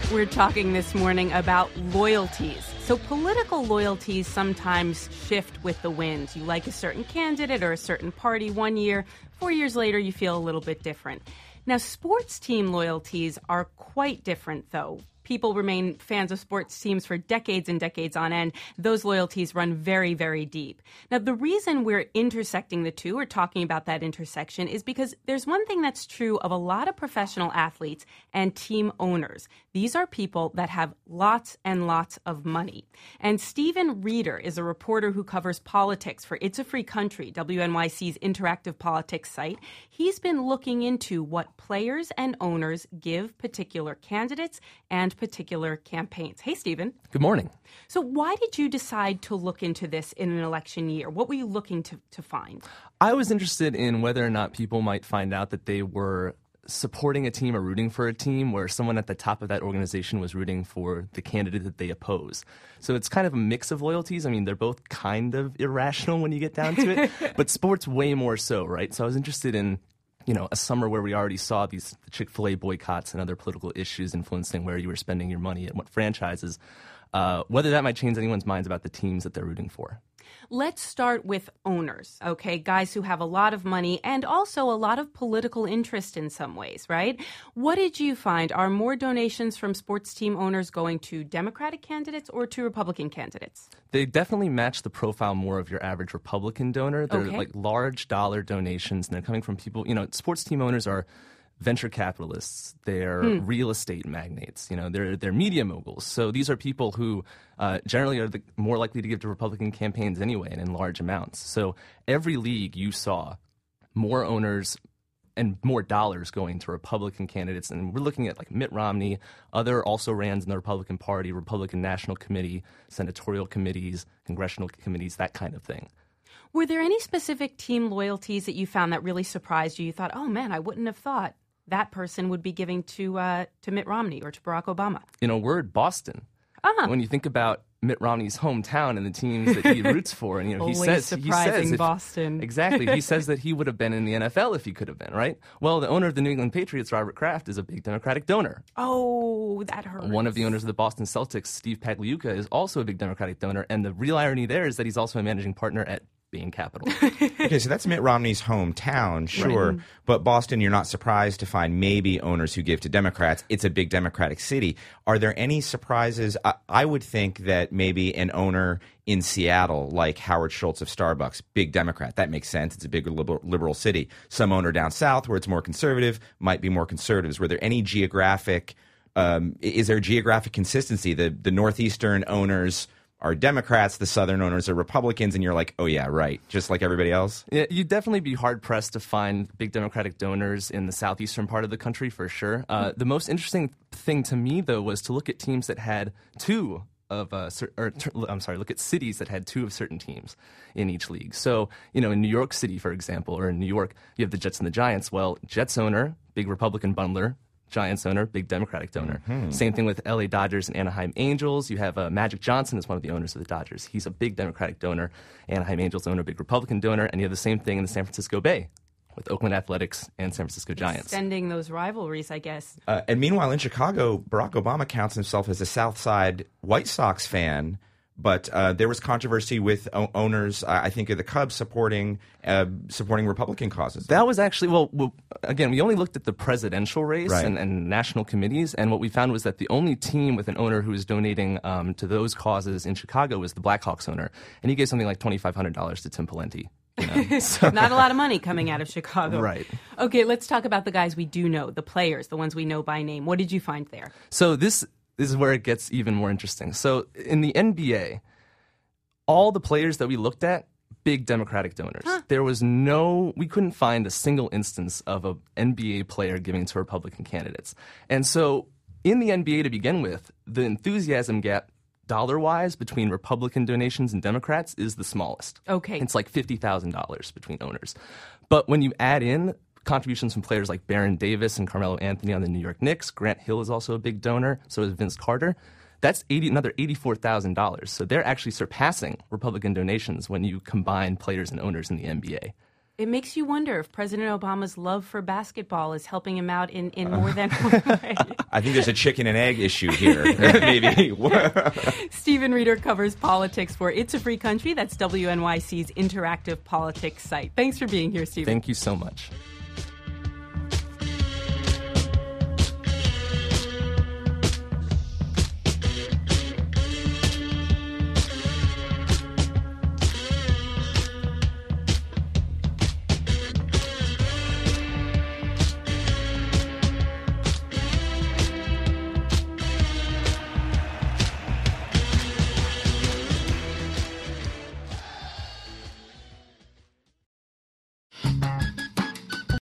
We're talking this morning about loyalties. So political loyalties sometimes shift with the winds. You like a certain candidate or a certain party one year. 4 years later, you feel a little bit different. Now, sports team loyalties are quite different, though. People remain fans of sports teams for decades and decades on end. Those loyalties run very, very deep. Now, the reason we're intersecting the two, or talking about that intersection, is because there's one thing that's true of a lot of professional athletes and team owners. These are people that have lots and lots of money. And Stephen Reeder is a reporter who covers politics for It's a Free Country, WNYC's interactive politics site. He's been looking into what players and owners give particular candidates and particular campaigns. Hey, Stephen. Good morning. So why did you decide to look into this in an election year? What were you looking to find? I was interested in whether or not people might find out that they were supporting a team or rooting for a team where someone at the top of that organization was rooting for the candidate that they oppose. So it's kind of a mix of loyalties. I mean, they're both kind of irrational when you get down to it, but sports way more so, right? So I was interested in a summer where we already saw these Chick-fil-A boycotts and other political issues influencing where you were spending your money and what franchises, whether that might change anyone's minds about the teams that they're rooting for. Let's start with owners, okay? Guys who have a lot of money and also a lot of political interest in some ways, right? What did you find? Are more donations from sports team owners going to Democratic candidates or to Republican candidates? They definitely match the profile more of your average Republican donor. They're like large dollar donations, and they're coming from people, sports team owners are venture capitalists, they're real estate magnates, they're media moguls. So these are people who generally are more likely to give to Republican campaigns anyway and in large amounts. So every league you saw more owners and more dollars going to Republican candidates. And we're looking at like Mitt Romney, other also-rans in the Republican Party, Republican National Committee, senatorial committees, congressional committees, that kind of thing. Were there any specific team loyalties that you found that really surprised you? You thought, oh man, I wouldn't have thought that person would be giving to Mitt Romney or to Barack Obama? In a word, Boston. When you think about Mitt Romney's hometown and the teams that he roots for, and he says Boston. Exactly. He says that he would have been in the NFL if he could have been, right? Well, the owner of the New England Patriots, Robert Kraft, is a big Democratic donor. Oh, that hurts. One of the owners of the Boston Celtics, Steve Pagliuca, is also a big Democratic donor, and the real irony there is that he's also a managing partner at Bain Capital. Okay, so that's Mitt Romney's hometown, sure. Right. But Boston, you're not surprised to find maybe owners who give to Democrats. It's a big Democratic city. Are there any surprises? I would think that maybe an owner in Seattle, like Howard Schultz of Starbucks, big Democrat. That makes sense. It's a big liberal city. Some owner down south where it's more conservative might be more conservatives. Were there any geographic is there geographic consistency? The northeastern owners are Democrats, the Southern owners are Republicans, and you're like, oh yeah, right, just like everybody else? Yeah, you'd definitely be hard-pressed to find big Democratic donors in the southeastern part of the country, for sure. The most interesting thing to me, though, was to look at teams that had look at cities that had two of certain teams in each league. So, in New York City, for example, or in New York, you have the Jets and the Giants. Well, Jets owner, big Republican bundler. Giants owner, big Democratic donor. Mm-hmm. Same thing with LA Dodgers and Anaheim Angels. You have Magic Johnson is one of the owners of the Dodgers. He's a big Democratic donor. Anaheim Angels owner, big Republican donor. And you have the same thing in the San Francisco Bay with Oakland Athletics and San Francisco Giants. Extending those rivalries, I guess. And meanwhile, in Chicago, Barack Obama counts himself as a South Side White Sox fan. But there was controversy with owners, I think, of the Cubs supporting Republican causes. That was actually, well, again, we only looked at the presidential race and national committees, and what we found was that the only team with an owner who was donating to those causes in Chicago was the Blackhawks owner, and he gave something like $2,500 to Tim Pawlenty. So. Not a lot of money coming out of Chicago. Right. Okay, let's talk about the guys we do know, the players, the ones we know by name. What did you find there? So this is where it gets even more interesting. So in the NBA, all the players that we looked at, big Democratic donors. There was we couldn't find a single instance of an NBA player giving to Republican candidates. And so in the NBA to begin with, the enthusiasm gap dollar-wise between Republican donations and Democrats is the smallest. Okay. It's like $50,000 between owners. But when you add in contributions from players like Baron Davis and Carmelo Anthony on the New York Knicks. Grant Hill is also a big donor. So is Vince Carter. That's another $84,000. So they're actually surpassing Republican donations when you combine players and owners in the NBA. It makes you wonder if President Obama's love for basketball is helping him out in more than one way. I think there's a chicken and egg issue here. Maybe. Stephen Reeder covers politics for It's a Free Country. That's WNYC's interactive politics site. Thanks for being here, Stephen. Thank you so much.